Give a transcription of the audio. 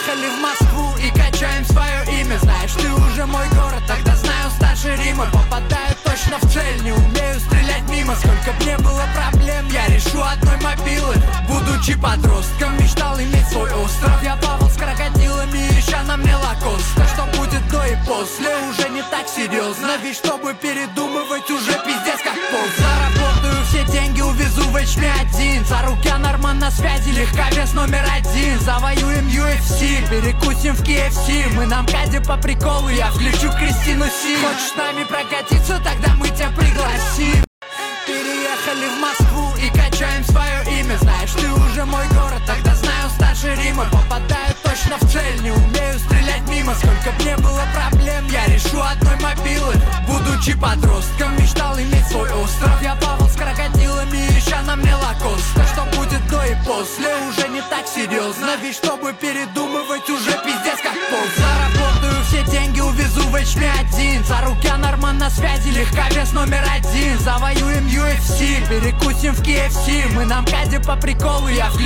Переехали в Москву и качаем свое имя. Знаешь, ты уже мой город, тогда знаю старше Рима. Попадаю точно в цель, не умею стрелять мимо. Сколько б не было проблем, я решу одной мобилы. Будучи подростком, мечтал иметь свой остров. Я плавал с крокодилами, ища на мне лакоста. Что будет до и после, уже не так серьезно. Ведь чтобы передумывать, уже пиздец как поздно. Заработаю все деньги, увезу в HM1. Сарукян, Арман на связи, легковес номер 1. Завоюем UFC, перекусим в KFC. Мы на МКАДе по приколу, я включу Кристину Си. Хочешь с нами прокатиться, тогда мы тебя пригласим. Переехали в Москву и качаем свое имя. Знаешь, ты уже мой город, тогда знаю старше Рима. Попадаю точно в цель, не умею стрелять мимо. Сколько б не было проблем, я решу одной мобилы. Будучи подростком, мечтал иметь свой остров. Я плавал с крокодилами, ища на мне лакоста. Что будет до и после, уже не так серьезно. Ведь чтобы передумывать, уже пиздец как поздно. Заработаю все деньги, увезу в HM1. Сарукян, Арман на связи, легковес номер 1. Завоюем UFC, перекусим в KFC. Мы на МКАДе по приколу, я